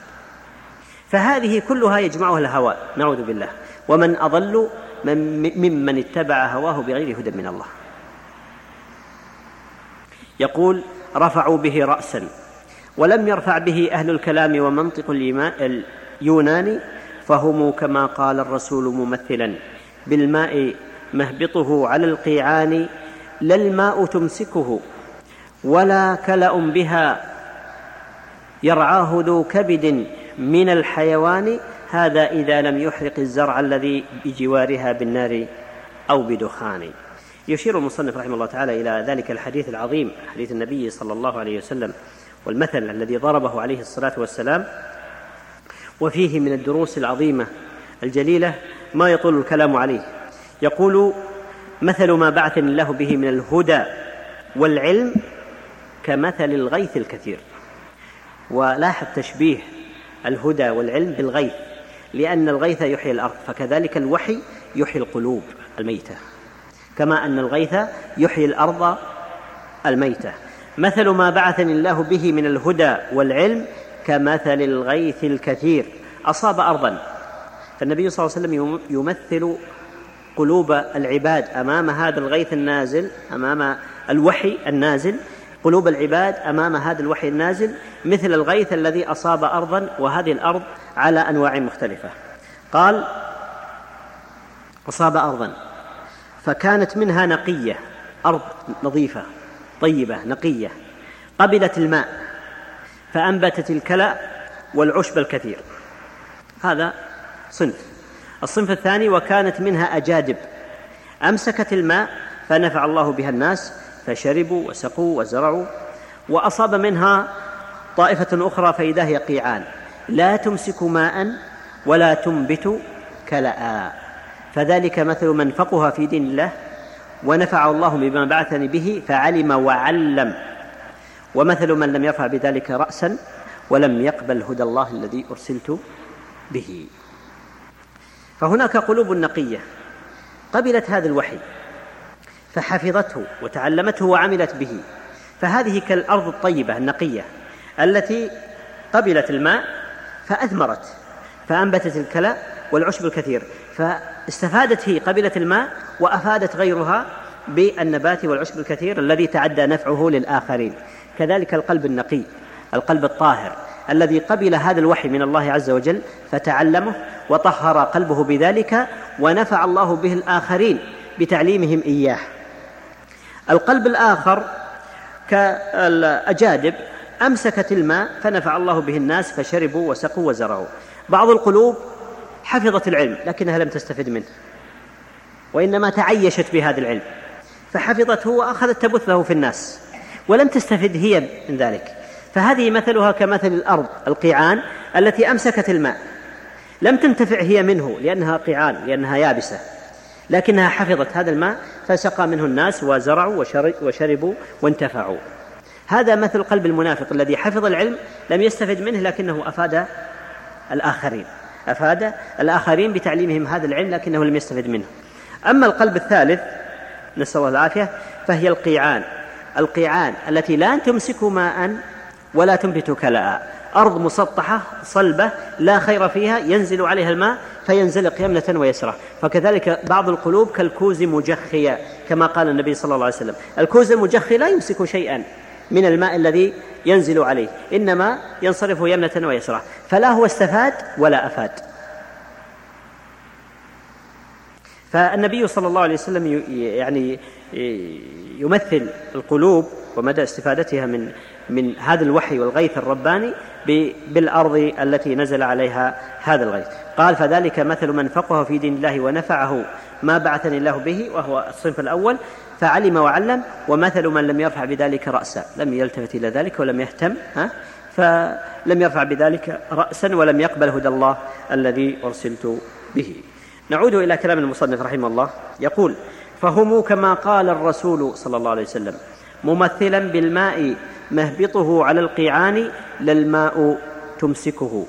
فهذه كلها يجمعها الهوى، نعوذ بالله. ومن أضل ممن اتبع هواه بغير هدى من الله. يقول: رفعوا به رأسا ولم يرفع به أهل الكلام ومنطق اليونان، فهم كما قال الرسول ممثلا بالماء مهبطه على القيعان، لا الماء تمسكه ولا كلأ بها يرعاه ذو كبد من الحيوان، هذا إذا لم يحرق الزرع الذي بجوارها بالنار أو بدخان. يشير المصنف رحمه الله تعالى إلى ذلك الحديث العظيم، حديث النبي صلى الله عليه وسلم، والمثل الذي ضربه عليه الصلاة والسلام، وفيه من الدروس العظيمة الجليلة ما يطول الكلام عليه. يقول: مثل ما بعثني الله به من الهدى والعلم كمثل الغيث الكثير. ولاحظ تشبيه الهدى والعلم بالغيث، لأن الغيث يحيي الأرض، فكذلك الوحي يحيي القلوب. الميتة، كما أن الغيث يحيي الأرض الميتة. مثل ما بعثني الله به من الهدى والعلم كمثل الغيث الكثير أصاب أرضا. فالنبي صلى الله عليه وسلم يمثل قلوب العباد أمام هذا الغيث النازل، أمام الوحي النازل، قلوب العباد أمام هذا الوحي النازل مثل الغيث الذي أصاب أرضا، وهذه الأرض على أنواع مختلفة. قال: أصاب أرضا فكانت منها نقية، أرض نظيفة طيبة نقية، قبلت الماء فأنبتت الكلأ والعشب الكثير. هذا صنف. الصنف الثاني: وكانت منها أجادب أمسكت الماء فنفع الله بها الناس فشربوا وسقوا وزرعوا. وأصاب منها طائفة أخرى فإذا هي قيعان لا تمسك ماء ولا تنبت كلأ. فذلك مثل من فقه في دين الله ونفع الله بما بعثني به فعلم وعلم، ومثل من لم يرفع بذلك رأسا ولم يقبل هدى الله الذي أرسلت به. فهناك قلوب نقية قبلت هذا الوحي فحفظته وتعلمته وعملت به، فهذه كالأرض الطيبة النقية التي قبلت الماء فأثمرت فأنبتت الكلأ والعشب الكثير، فاستفادت هي قبلت الماء وأفادت غيرها بالنبات والعشب الكثير الذي تعدى نفعه للآخرين. كذلك القلب النقي، القلب الطاهر الذي قبل هذا الوحي من الله عز وجل فتعلمه وطهر قلبه بذلك ونفع الله به الآخرين بتعليمهم إياه. القلب الآخر كالأجادب أمسكت الماء فنفع الله به الناس فشربوا وسقوا وزرعوا. بعض القلوب حفظت العلم لكنها لم تستفد منه، وإنما تعيشت بهذا العلم فحفظته وأخذت تبثه في الناس ولم تستفد هي من ذلك، فهذه مثلها كمثل الأرض القيعان التي أمسكت الماء، لم تنتفع هي منه لأنها قيعان لأنها يابسة، لكنها حفظت هذا الماء فسقى منه الناس وزرعوا وشربوا وانتفعوا. هذا مثل قلب المنافق الذي حفظ العلم لم يستفد منه لكنه أفاد الآخرين أفاد الآخرين بتعليمهم هذا العلم لكنه لم يستفد منه. أما القلب الثالث نسأل الله العافية فهي القيعان القيعان التي لا تمسك ماء ولا تنبت كلأ، أرض مسطحة صلبة لا خير فيها ينزل عليها الماء فينزلق يمنة ويسرة. فكذلك بعض القلوب كالكوز مجخية كما قال النبي صلى الله عليه وسلم، الكوز المجخي لا يمسك شيئا من الماء الذي ينزل عليه، إنما ينصرف يمنة ويسرة، فلا هو استفاد ولا أفاد. فالنبي صلى الله عليه وسلم يعني يمثل القلوب ومدى استفادتها من من هذا الوحي والغيث الرباني بالأرض التي نزل عليها هذا الغيث. قال: فذلك مثل من فقه في دين الله ونفعه ما بعثني الله به، وهو الصنف الأول، فعلم وعلم. ومثل من لم يرفع بذلك رأسا، لم يلتفت إلى ذلك ولم يهتم، ها فلم يرفع بذلك رأسا ولم يقبل هدى الله الذي أرسلت به. نعود إلى كلام المصنف رحمه الله، يقول: فهم كما قال الرسول صلى الله عليه وسلم ممثلا بالماء مهبطه على القيعان لا الماء تمسكه،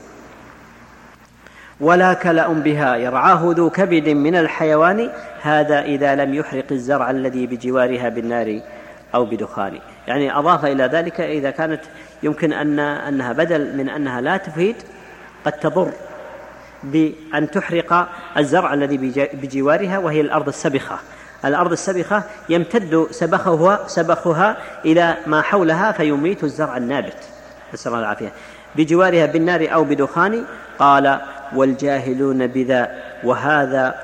ولا كلأ بها يرعاه ذو كبد من الحيوان، هذا إذا لم يحرق الزرع الذي بجوارها بالنار أو بدخان. يعني أضاف إلى ذلك إذا كانت يمكن أن أنها بدل من أنها لا تفيد قد تضر بأن تحرق الزرع الذي بجوارها، وهي الأرض السبخة. الأرض السبخة يمتد سبخها, سبخها إلى ما حولها فيميت الزرع النابت، نسأل الله العافية، بجوارها بالنار أو بدخان. قال: والجاهلون بذا وهذا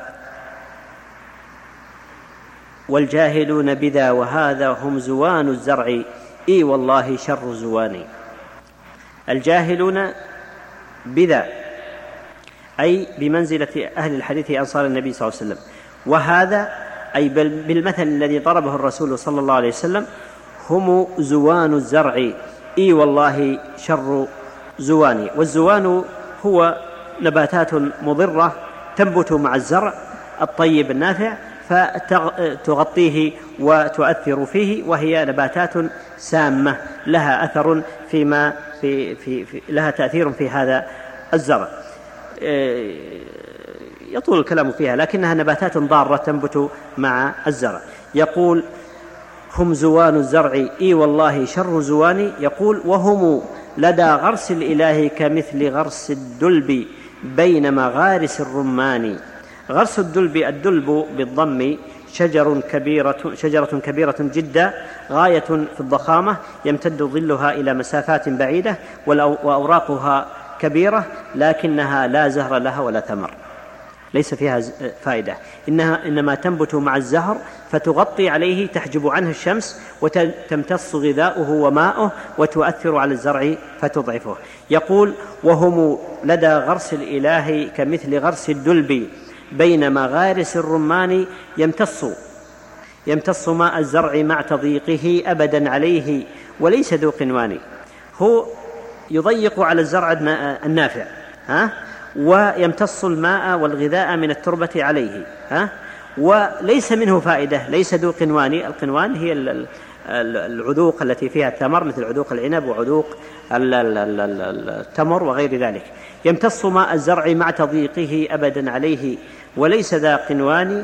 والجاهلون بذا وهذا هم زوان الزرع، إي والله شر زواني. الجاهلون بذا أي بمنزلة أهل الحديث أنصار النبي صلى الله عليه وسلم، وهذا أي بالمثل الذي ضربه الرسول صلى الله عليه وسلم هم زوان الزرع، إي والله شر زواني. والزوان هو نباتات مضرة تنبت مع الزرع الطيب النافع فتغطيه وتؤثر فيه، وهي نباتات سامة لها أثر فيما في في في لها تأثير في هذا الزرع. يطول الكلام فيها، لكنها نباتات ضارة تنبت مع الزرع. يقول: هم زوان الزرع إي والله شر زواني. يقول: وهم لدى غرس الإله كمثل غرس الدلب بين مغارس الرمان. غرس الدلب، الدلب بالضم، شجر كبيرة شجرة كبيرة جدا غاية في الضخامة، يمتد ظلها إلى مسافات بعيدة، وأوراقها كبيرة، لكنها لا زهر لها ولا ثمر، ليس فيها فائدة، إنها إنما تنبت مع الزهر فتغطي عليه، تحجب عنه الشمس، وتمتص غذاؤه وماؤه، وتؤثر على الزرع فتضعفه. يقول: وهم لدى غرس الإله كمثل غرس الدلب بين مغارس الرمان، يمتص يمتص ماء الزرع مع تضييقه أبدا عليه وليس ذو قنوان. هو يضيق على الزرع النافع، ها؟ ويمتص الماء والغذاء من التربة عليه، ها؟ وليس منه فائدة، ليس ذو قنوان. القنوان هي العذوق التي فيها الثمر، مثل عذوق العنب وعذوق التمر وغير ذلك. يمتص ماء الزرع مع تضييقه أبدا عليه وليس ذا قنوان.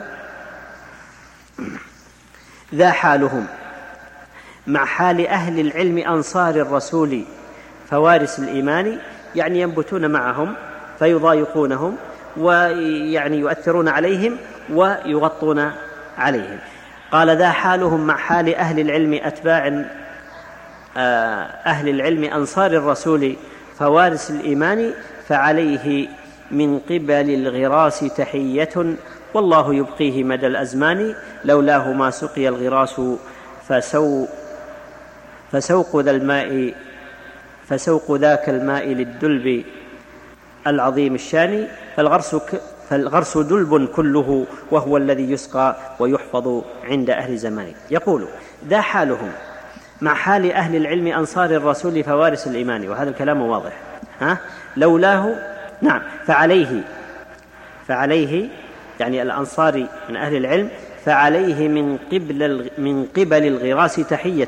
ذا حالهم مع حال أهل العلم أنصار الرسول فوارس الإيمان، يعني ينبتون معهم فيضايقونهم ويعني يؤثرون عليهم ويغطون عليهم. قال: ذا حالهم مع حال أهل العلم أتباع أهل العلم أنصار الرسول فوارس الإيمان، فعليه من قبل الغراس تحية والله يبقيه مدى الأزمان، لولاه ما سقي الغراس فسو فسوق ذا الماء فسوق ذاك الماء للدلب العظيم الشان، فالغرس, فالغرس دلب كله وهو الذي يسقى ويحفظ عند أهل زمانه. يقول: ذا حالهم مع حال أهل العلم أنصار الرسول فوارس الإيمان، وهذا الكلام واضح، ها؟ لولاه، نعم، فعليه فعليه يعني الأنصار من أهل العلم، فعليه من قبل من قبل الغراس تحية،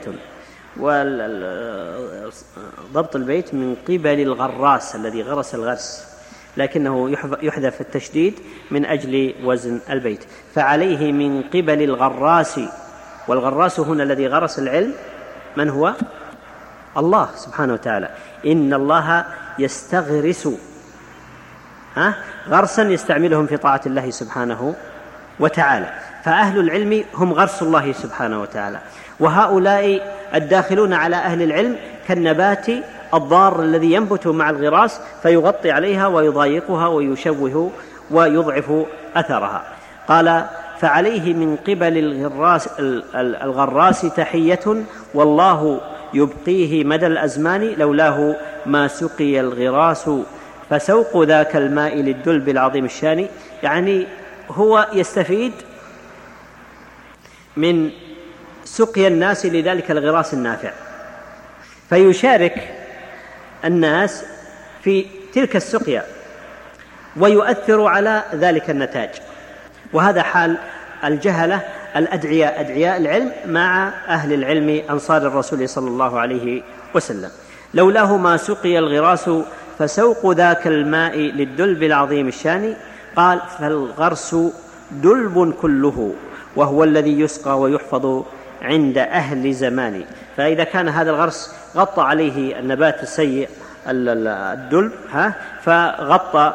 وضبط البيت من قبل الغراس الذي غرس الغرس، لكنه يحذف التشديد من أجل وزن البيت. فعليه من قبل الغراس، والغراس هنا الذي غرس العلم من هو؟ الله سبحانه وتعالى. إن الله يستغرس، ها؟ غرسا يستعملهم في طاعة الله سبحانه وتعالى. فأهل العلم هم غرس الله سبحانه وتعالى، وهؤلاء الداخلون على أهل العلم كالنبات الضار الذي ينبت مع الغراس فيغطي عليها ويضايقها ويشوه ويضعف أثرها. قال: فعليه من قبل الغراس, الغراس تحية والله يبقيه مدى الأزمان، لولاه ما سقي الغراس فسوق ذاك الماء للدلب العظيم الشان. يعني هو يستفيد من سقي الناس لذلك الغراس النافع، فيشارك الناس في تلك السقيا ويؤثر على ذلك النتاج. وهذا حال الجهلة الأدعياء، أدعياء العلم مع أهل العلم أنصار الرسول صلى الله عليه وسلم. لولاه ما سقي الغراس فسوق ذاك الماء للدلب العظيم الشان. قال: فالغرس دلب كله وهو الذي يسقى ويحفظ عند أهل زمان. فإذا كان هذا الغرس غطى عليه النبات السيء الدلب، ها، فغطى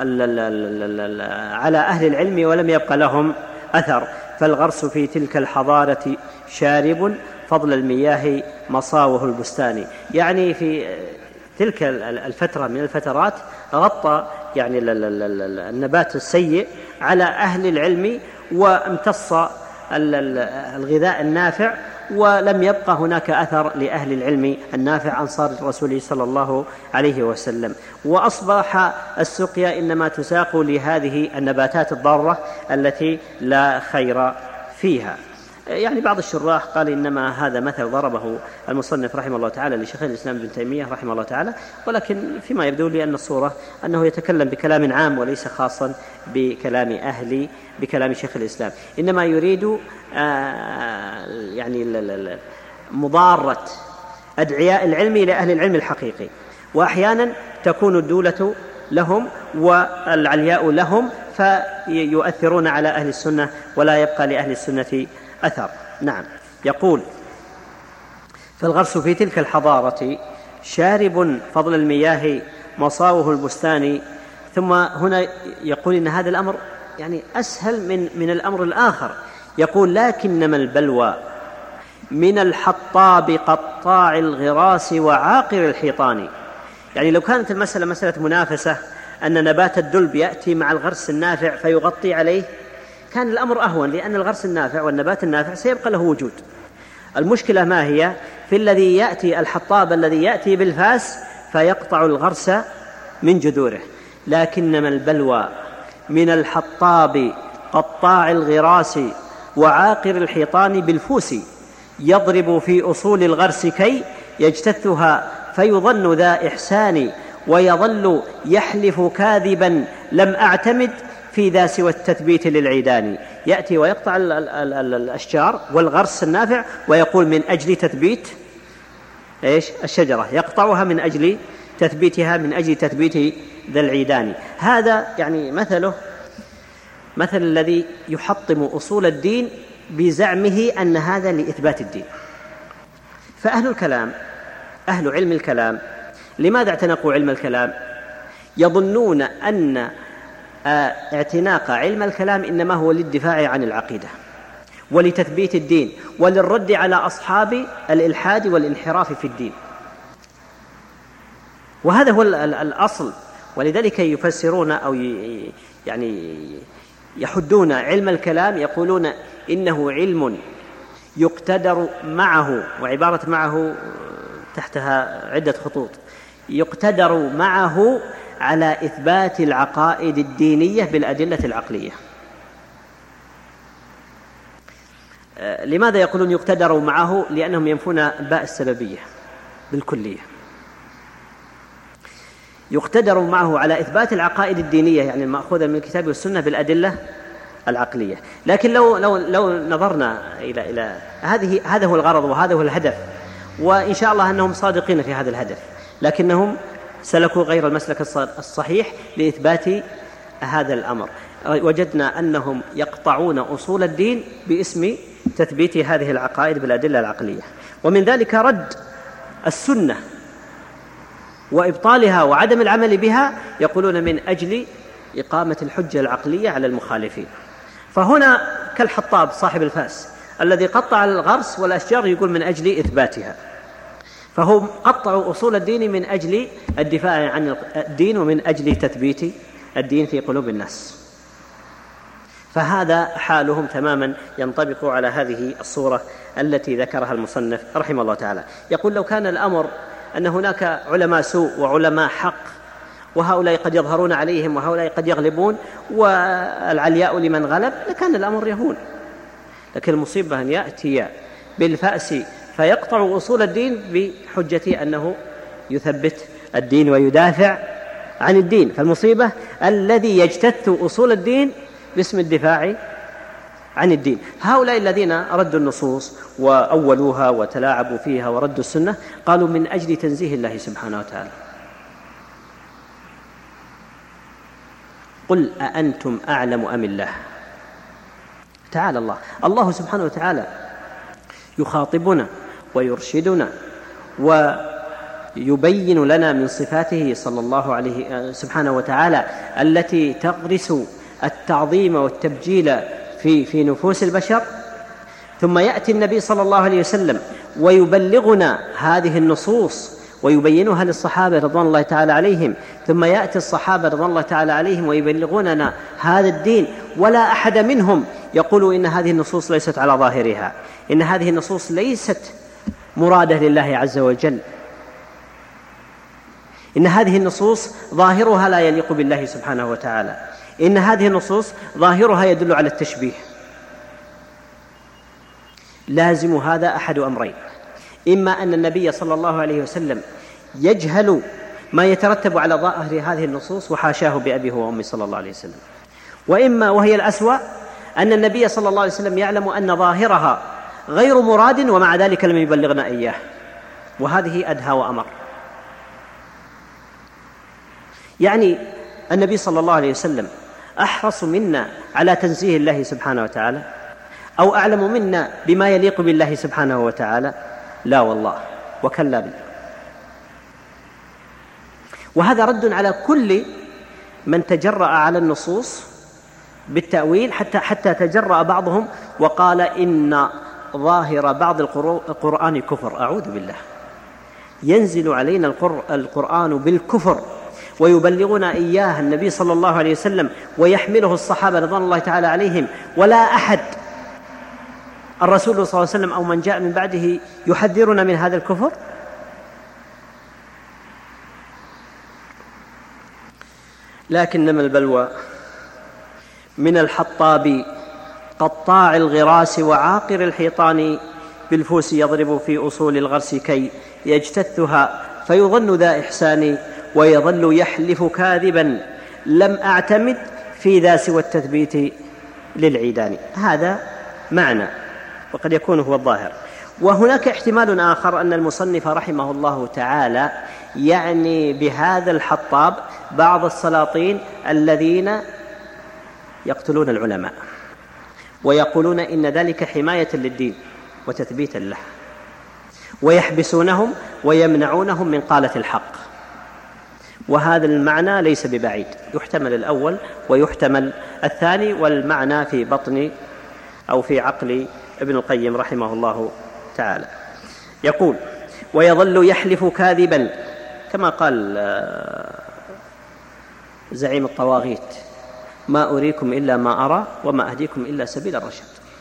على أهل العلم ولم يبقى لهم أثر. فالغرس في تلك الحضارة شارب فضل المياه مصاوه البستان. يعني في تلك الفترة من الفترات غطى يعني النبات السيء على أهل العلم وامتص الغذاء النافع، ولم يبقى هناك أثر لأهل العلم النافع أنصار الرسول صلى الله عليه وسلم. وأصبح السقيا إنما تساق لهذه النباتات الضارة التي لا خير فيها. يعني بعض الشراح قال إنما هذا مثل ضربه المصنف رحمه الله تعالى لشيخ الإسلام ابن تيمية رحمه الله تعالى، ولكن فيما يبدو لي أن الصورة أنه يتكلم بكلام عام وليس خاصا بكلام أهل بكلام شيخ الإسلام، إنما يريد آه يعني مضارة أدعياء العلم إلى أهل العلم الحقيقي. وأحيانا تكون الدولة لهم والعلياء لهم فيؤثرون على أهل السنة ولا يبقى لأهل السنة أثر. نعم. يقول: فالغرس في تلك الحضارة شارب فضل المياه مصاوه البستان. ثم هنا يقول إن هذا الأمر يعني أسهل من, من الأمر الآخر. يقول: لكنما البلوى من الحطاب قطاع الغراس وعاقر الحيطان. يعني لو كانت المسألة مسألة منافسة أن نبات الدلب يأتي مع الغرس النافع فيغطي عليه كان الأمر أهون، لأن الغرس النافع والنبات النافع سيبقى له وجود. المشكلة ما هي؟ في الذي يأتي الحطاب الذي يأتي بالفاس فيقطع الغرس من جذوره. لكنما البلوى من الحطاب قطاع الغراس وعاقر الحيطان بالفوس يضرب في أصول الغرس كي يجتثها فيظن ذا إحسان ويظل يحلف كاذبا لم أعتمد في ذا سوى التثبيت للعيدان. يأتي ويقطع ال ال ال ال الأشجار والغرس النافع ويقول من أجل تثبيت إيش الشجرة، يقطعها من أجل تثبيتها، من أجل تثبيت ذا العيدان. هذا يعني مثله مثل الذي يحطم أصول الدين بزعمه أن هذا لإثبات الدين. فأهل الكلام، أهل علم الكلام، لماذا اعتنقوا علم الكلام؟ يظنون أن اعتناق علم الكلام إنما هو للدفاع عن العقيدة ولتثبيت الدين وللرد على أصحاب الإلحاد والانحراف في الدين، وهذا هو الأصل. ولذلك يفسرون أو يعني يحدون علم الكلام، يقولون إنه علم يقتدر معه، وعبارة معه تحتها عدة خطوط، يقتدر معه على إثبات العقائد الدينية بالأدلة العقلية. لماذا يقولون يقتدر معه؟ لأنهم ينفون باء السببية بالكلية. يقتدر معه على إثبات العقائد الدينية يعني المأخوذة من الكتاب والسنة بالأدلة العقلية. لكن لو لو لو نظرنا إلى إلى هذه هذا هو الغرض وهذا هو الهدف، وإن شاء الله أنهم صادقين في هذا الهدف، لكنهم سلكوا غير المسلك الصحيح لإثبات هذا الأمر. وجدنا أنهم يقطعون أصول الدين باسم تثبيت هذه العقائد بالأدلة العقلية، ومن ذلك رد السنة وإبطالها وعدم العمل بها، يقولون من أجل إقامة الحجة العقلية على المخالفين. فهنا كالحطاب صاحب الفاس الذي قطع الغرس والأشجار يقول من أجل إثباتها، فهم قطعوا أصول الدين من أجل الدفاع عن الدين ومن أجل تثبيت الدين في قلوب الناس. فهذا حالهم تماما ينطبق على هذه الصورة التي ذكرها المصنف رحمه الله تعالى. يقول لو كان الأمر أن هناك علماء سوء وعلماء حق، وهؤلاء قد يظهرون عليهم وهؤلاء قد يغلبون والعلياء لمن غلب، لكان الأمر يهون. لكن المصيبة أن يأتي بالفأس فيقطع أصول الدين بحجة أنه يثبت الدين ويدافع عن الدين. فالمصيبة الذي يجتث أصول الدين باسم الدفاع عن الدين. هؤلاء الذين ردوا النصوص وأولوها وتلاعبوا فيها وردوا السنة قالوا من أجل تنزيه الله سبحانه وتعالى. قل أأنتم أعلم أم الله؟ تعالى الله. الله سبحانه وتعالى يخاطبنا ويرشدنا ويبين لنا من صفاته صلى الله عليه سبحانه وتعالى التي تغرس التعظيم والتبجيل في في نفوس البشر، ثم يأتي النبي صلى الله عليه وسلم ويبلغنا هذه النصوص ويبينها للصحابة رضوان الله تعالى عليهم، ثم يأتي الصحابة رضوان الله تعالى عليهم ويبلغوننا هذا الدين، ولا أحد منهم يقول إن هذه النصوص ليست على ظاهرها، إن هذه النصوص ليست مرادة لله عز وجل، إن هذه النصوص ظاهرها لا يليق بالله سبحانه وتعالى، إن هذه النصوص ظاهرها يدل على التشبيه. لازم هذا أحد أمرين: إما أن النبي صلى الله عليه وسلم يجهل ما يترتب على ظاهر هذه النصوص وحاشاه بأبيه وأمي صلى الله عليه وسلم، وإما وهي الأسوأ أن النبي صلى الله عليه وسلم يعلم أن ظاهرها غير مراد ومع ذلك لم يبلغنا إياه، وهذه أدهى وأمر. يعني النبي صلى الله عليه وسلم أحرص منا على تنزيه الله سبحانه وتعالى أو أعلم منا بما يليق بالله سبحانه وتعالى؟ لا والله، وكلا بالله. وهذا رد على كل من تجرأ على النصوص بالتأويل، حتى حتى تجرأ بعضهم وقال إن ظاهر بعض القرآن كفر. أعوذ بالله، ينزل علينا القرآن بالكفر ويبلغنا إياه النبي صلى الله عليه وسلم ويحمله الصحابة رضوان الله تعالى عليهم، ولا أحد الرسول صلى الله عليه وسلم أو من جاء من بعده يحذرنا من هذا الكفر؟ لكنما البلوى من الحطاب قطاع الغراس وعاقر الحيطان، بالفوس يضرب في أصول الغرس كي يجتثها فيظن ذا إحسان، ويظل يحلف كاذبا لم أعتمد في ذا سوى التثبيت للعيدان. هذا معنى وقد يكون هو الظاهر. وهناك احتمال آخر أن المصنف رحمه الله تعالى يعني بهذا الحطاب بعض السلاطين الذين يقتلون العلماء ويقولون إن ذلك حماية للدين وتثبيتا له، ويحبسونهم ويمنعونهم من قالة الحق. وهذا المعنى ليس ببعيد، يحتمل الأول ويحتمل الثاني، والمعنى في بطن أو في عقل ابن القيم رحمه الله تعالى. يقول: ويظل يحلف كاذبا، كما قال زعيم الطواغيت: ما أريكم إلا ما أرى وما أهديكم إلا سبيل الرشاد.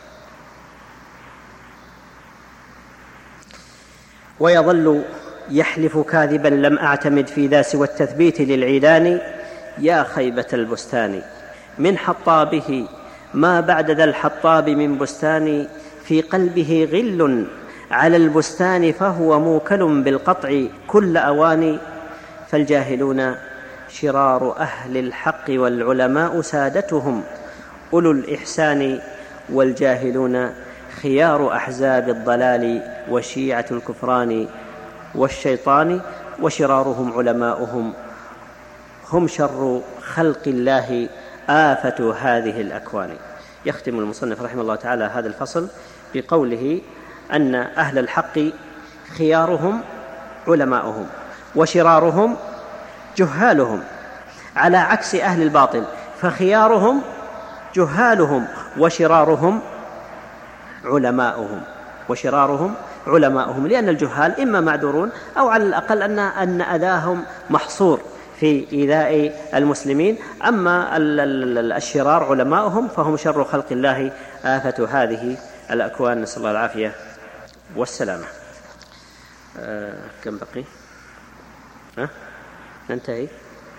ويظل يحلف كاذبا لم أعتمد في ذا سوى التثبيت للعيدان، يا خيبة البستان من حطابه ما بعد ذا الحطاب من بستان، في قلبه غل على البستان فهو موكل بالقطع كل أوان، فالجاهلون شرار أهل الحق والعلماء سادتهم أولو الإحسان، والجاهلون خيار أحزاب الضلال وشيعة الكفران والشيطان، وشرارهم علماؤهم هم شر خلق الله آفة هذه الأكوان. يختم المصنف رحمه الله تعالى هذا الفصل بقوله أن أهل الحق خيارهم علماؤهم وشرارهم جهالهم، على عكس أهل الباطل فخيارهم جهالهم وشرارهم علماؤهم وشرارهم علماؤهم لأن الجهال إما معذورون أو على الأقل أن أن أذاهم محصور في إيذاء المسلمين، أما الشرار علماؤهم فهم شر خلق الله آفة هذه الأكوان، نسأل الله العافية والسلامة. آه كم بقي؟ ها؟ ننتهي.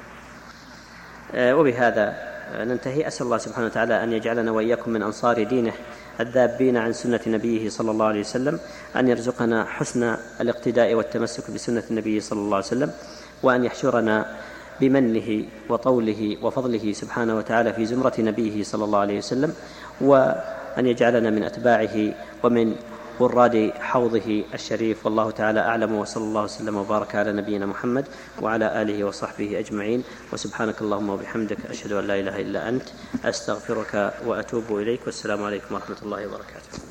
آه وبهذا ننتهي. أسأل الله سبحانه وتعالى أن يجعلنا وإياكم من أنصار دينه الذابين عن سنة نبيه صلى الله عليه وسلم، أن يرزقنا حسن الاقتداء والتمسك بسنة النبي صلى الله عليه وسلم، وأن يحشرنا بمنه وطوله وفضله سبحانه وتعالى في زمرة نبيه صلى الله عليه وسلم، وأن يجعلنا من أتباعه ومن وراد حوضه الشريف. والله تعالى أعلم، وصلى الله وسلم وبارك على نبينا محمد وعلى آله وصحبه أجمعين. وسبحانك اللهم وبحمدك، أشهد أن لا إله إلا أنت، أستغفرك وأتوب إليك، والسلام عليكم ورحمة الله وبركاته.